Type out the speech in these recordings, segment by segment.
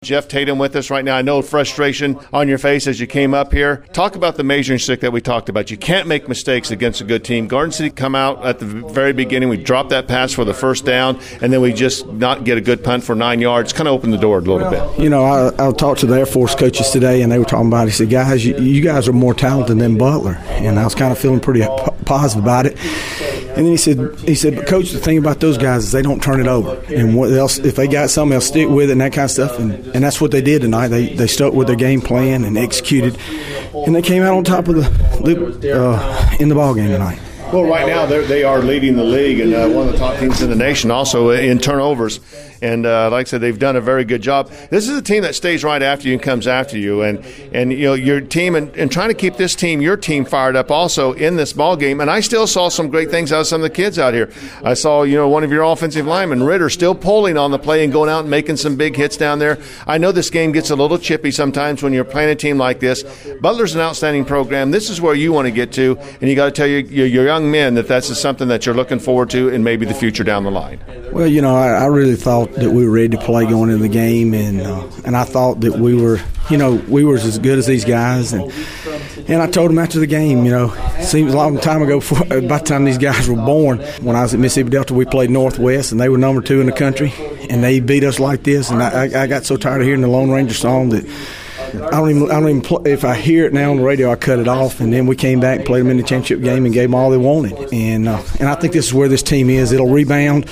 Jeff Tatum with us right now. I know frustration on your face as you came up here. Talk about the measuring stick that we talked about. You can't make mistakes against a good team. Garden City come out at the very beginning. We dropped that pass for the first down, and then we just not get a good punt for 9 yards. Kind of opened the door a little bit. You know, I talked to the Air Force coaches today, and they were talking about it. He said, guys, you guys are more talented than Butler. And I was kind of feeling pretty positive about it. And then he said, but Coach, the thing about those guys is they don't turn it over. And what else, if they got something, they'll stick with it and that kind of stuff. And that's what they did tonight. They stuck with their game plan and executed. And they came out on top of in the ball game tonight. Well, right now they are leading the league and one of the top teams in the nation also in turnovers. And like I said, they've done a very good job. This is a team that stays right after you and comes after you. And you know, your team and trying to keep this team, your team, fired up also in this ball game. And I still saw some great things out of some of the kids out here. I saw, you know, one of your offensive linemen, Ritter, still pulling on the play and going out and making some big hits down there. I know this game gets a little chippy sometimes when you're playing a team like this. Butler's an outstanding program. This is where you want to get to, and you got to tell your young men that that's something that you're looking forward to in maybe the future down the line. Well, you know, I really thought that we were ready to play going into the game, and I thought that we were as good as these guys, and I told them after the game, you know, it seems a long time ago, by the time these guys were born. When I was at Mississippi Delta, we played Northwest, and they were number 2 in the country, and they beat us like this, and I got so tired of hearing the Lone Ranger song that I don't even play. If I hear it now on the radio, I cut it off. And then we came back, played them in the championship game, and gave them all they wanted. And I think this is where this team is. It'll rebound.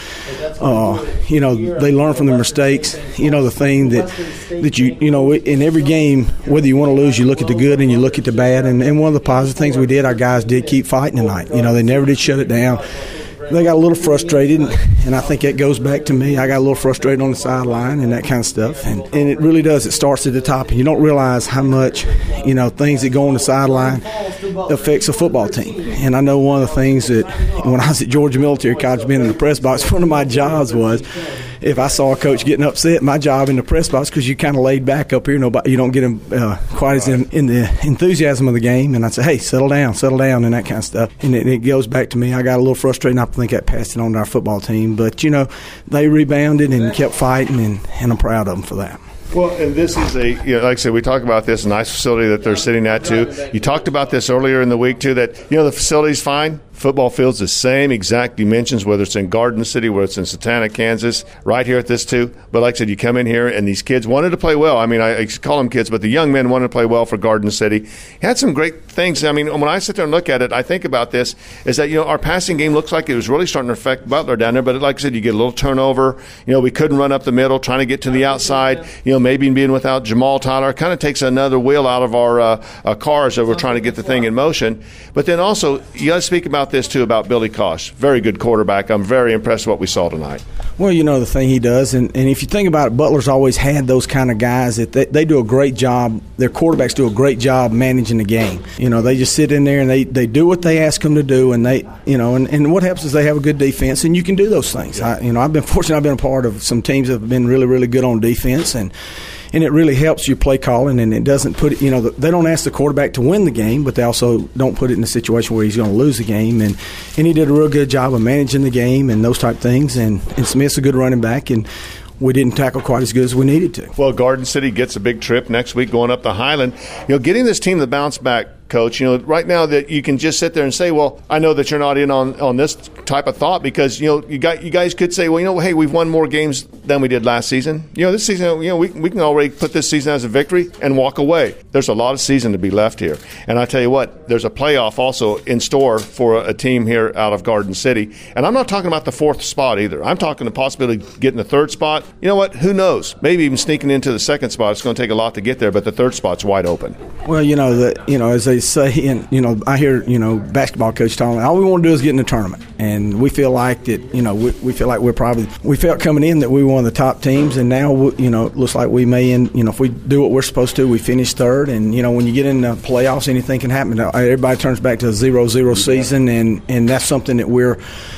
You know, they learn from their mistakes. You know, the thing that you know, in every game, whether you want to lose, you look at the good and you look at the bad. And one of the positive things we did, our guys did keep fighting tonight. You know, they never did shut it down. They got a little frustrated, and I think that goes back to me. I got a little frustrated on the sideline and that kind of stuff. And it really does. It starts at the top, and you don't realize how much, you know, things that go on the sideline affects a football team. And I know one of the things that when I was at Georgia Military College, being in the press box, one of my jobs was, if I saw a coach getting upset, my job in the press box, because you kind of laid back up here, you don't get him quite as in the enthusiasm of the game, and I'd say, hey, settle down, and that kind of stuff. And it goes back to me. I got a little frustrated, and I think that passed it on to our football team. But, you know, they rebounded and kept fighting, and I'm proud of them for that. Well, and this is like I said, we talk about this nice facility that they're sitting at, too. You talked about this earlier in the week, too, that, you know, the facility's fine. Football field's the same exact dimensions, whether it's in Garden City, whether it's in Satana, Kansas, right here at this, too. But like I said, you come in here, and these kids wanted to play well. I mean, I call them kids, but the young men wanted to play well for Garden City. Had some great things. I mean, when I sit there and look at it, I think about this, is that, you know, our passing game looks like it was really starting to affect Butler down there. But like I said, you get a little turnover. You know, we couldn't run up the middle, trying to get to the outside. You know, maybe being without Jamal Tyler kind of takes another wheel out of our cars that we're trying to get the thing in motion. But then also, you got to speak about this, too, about Billy Kosh. Very good quarterback. I'm very impressed with what we saw tonight. Well, you know, the thing he does, and if you think about it, Butler's always had those kind of guys that they do a great job. Their quarterbacks do a great job managing the game. You know, they just sit in there and they do what they ask them to do, and they, you know, and what happens is they have a good defense, and you can do those things. I've been fortunate. I've been a part of some teams that have been really, really good on defense, and it really helps your play calling, and it doesn't put it, you know, they don't ask the quarterback to win the game, but they also don't put it in a situation where he's going to lose the game. And he did a real good job of managing the game and those type of things. And Smith's a good running back, and we didn't tackle quite as good as we needed to. Well, Garden City gets a big trip next week going up the Highland. You know, getting this team to bounce back, Coach, you know, right now that you can just sit there and say, well, I know that you're not in on this type of thought, because, you know, you guys could say, well, you know, hey, we've won more games than we did last season. You know, this season, you know, we can already put this season as a victory and walk away. There's a lot of season to be left here. And I tell you what, there's a playoff also in store for a team here out of Garden City. And I'm not talking about the 4th spot either. I'm talking the possibility of getting the 3rd spot. You know what? Who knows? Maybe even sneaking into the 2nd spot. It's going to take a lot to get there, but the 3rd spot's wide open. Well, you know, as they say, and, you know, I hear, you know, basketball coach talking, all we want to do is get in the tournament. And we feel like that, you know, we feel like we felt coming in that we were one of the top teams, and now, you know, it looks like we may, you know, if we do what we're supposed to, we finish 3rd. And, you know, when you get in the playoffs, anything can happen. Everybody turns back to a 0-0 season, and that's something that we're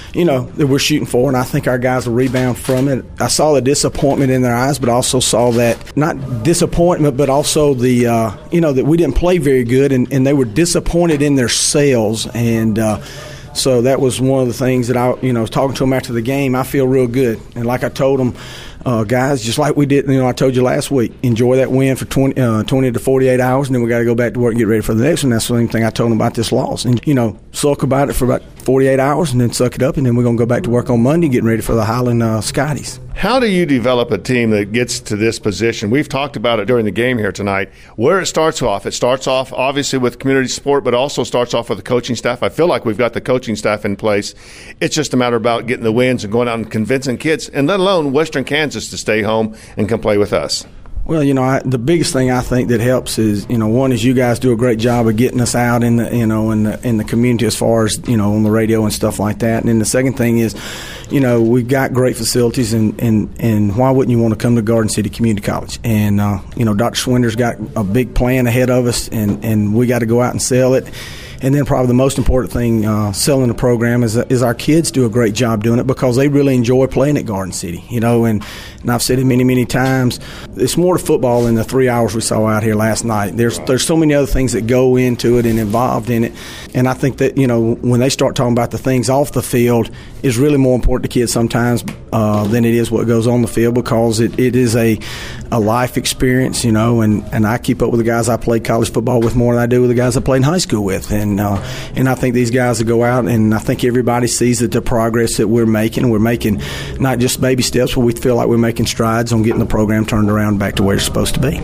shooting for, and I think our guys will rebound from it. I saw the disappointment in their eyes, but also saw that, not disappointment, but also the, you know, that we didn't play very good, and they were disappointed in their selves. And so that was one of the things that I, you know, talking to them after the game, I feel real good. And like I told them, guys, just like we did, I told you last week, enjoy that win for 20 to 48 hours, and then we got to go back to work and get ready for the next one. That's the same thing I told them about this loss. And, sulk about it for about 48 hours and then suck it up, and then we're going to go back to work on Monday getting ready for the Highland Scotties. How do you develop a team that gets to this position? We've talked about it during the game here tonight. Where it starts off obviously with community support, but also starts off with the coaching staff. I feel like we've got the coaching staff in place. It's just a matter about getting the wins and going out and convincing kids, and let alone Western Kansas, to stay home and come play with us. Well, the biggest thing I think that helps is, one is you guys do a great job of getting us out in the, in the community as far as, on the radio and stuff like that. And then the second thing is, we've got great facilities, and why wouldn't you want to come to Garden City Community College? And, Dr. Schwinder's got a big plan ahead of us, and we got to go out and sell it. And then probably the most important thing selling the program is our kids do a great job doing it because they really enjoy playing at Garden City, and I've said it many, many times, it's more to football than the 3 hours we saw out here last night. There's so many other things that go into it and involved in it, and I think that, when they start talking about the things off the field is really more important to kids sometimes than it is what goes on the field, because it is a life experience, and I keep up with the guys I played college football with more than I do with the guys I played in high school with, and I think these guys that go out, and I think everybody sees that the progress that we're making not just baby steps, but we feel like we're making strides on getting the program turned around back to where it's supposed to be.